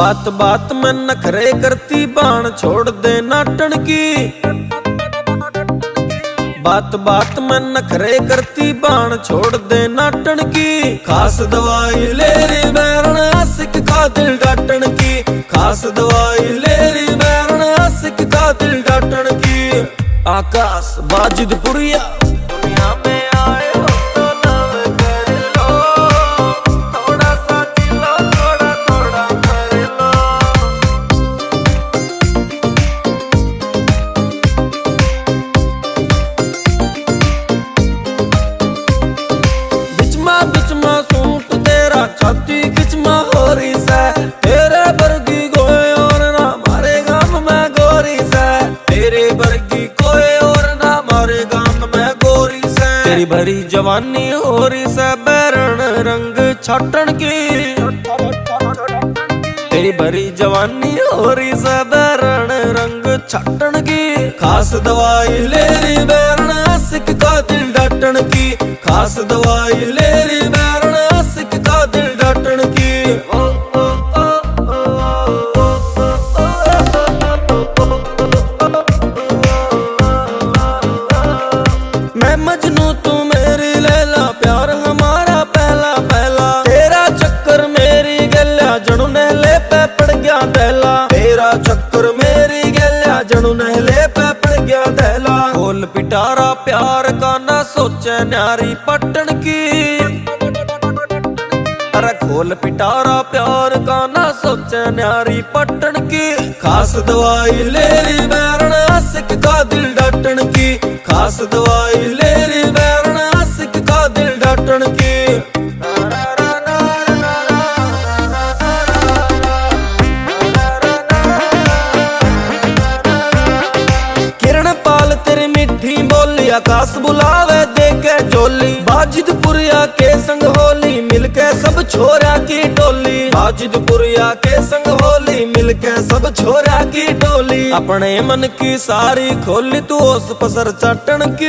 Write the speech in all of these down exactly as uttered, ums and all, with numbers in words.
बात बात में नखरे करती बाण छोड़ दे नाटन की। बात बात में नखरे करती बाण छोड़ दे नाटन की। खास दवाई ले री बैरण आशिक का दिल डाटन की। खास दवाई ले री बैरण आशिक का दिल डाटन की। आकाश बाजिदपुरिया दुनिया में आए हो तो लव कर लो, थोड़ा सा दिलो थोड़ा थोड़ा कर लो। बिचमा बिचमा सूट तेरा छाती खिचमा हो रही से। तेरे वर्गी कोई और ना मारे गाम में गोरी से। तेरे वर्गी कोई और ना मारे गाम में गोरी से। तेरी भरी जवानी हो रही से बैरण रंग छाटन की। तेरी भरी जवानी हो रही से बैरण रंग छाटन की। खास दवाई ले री बैरण आशिक का दिल डाटन की। खास दवाई ले री बैरण आशिक का दिल डाटन की। मैं मजनू तू मेरी लैला प्यार हमारा पहला पहला। तेरा चक्कर मेरी गल्या जणू नहले पे पड़ गया दहला। तेरा चक्कर मेरी गल्या जणू नहले पे पड़ गया दहला। खोल पिटारा प्यार का ना सोचे न्यारी पटन की। अरे खोल पिटारा प्यार का ना सोचे न्यारी पटन की। खास दवाई ले री बैरण आशिक का दिल डाटन की। खास दवाई ले री बैरण आशिक का दिल डाटन की। किरण पाल तेरी मीठी बोली आकाश बुलावे देके जोली। बाजिदपुरिया के संग होली मिलके सब छोरा की टोली। बाजिदपुरिया के संग होली मिलके सब छोरा की टोली। अपने मन की सारी खोली तू ओस पसर चाटन की।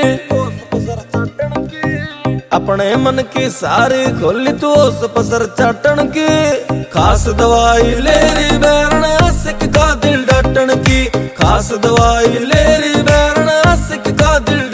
अपने मन की सारी खोली तू ओस पसर चाटन की। खास दवाई ले री बैरण आशिक का दिल डाटन की। खास दवाई ले री बैरण आशिक का दिल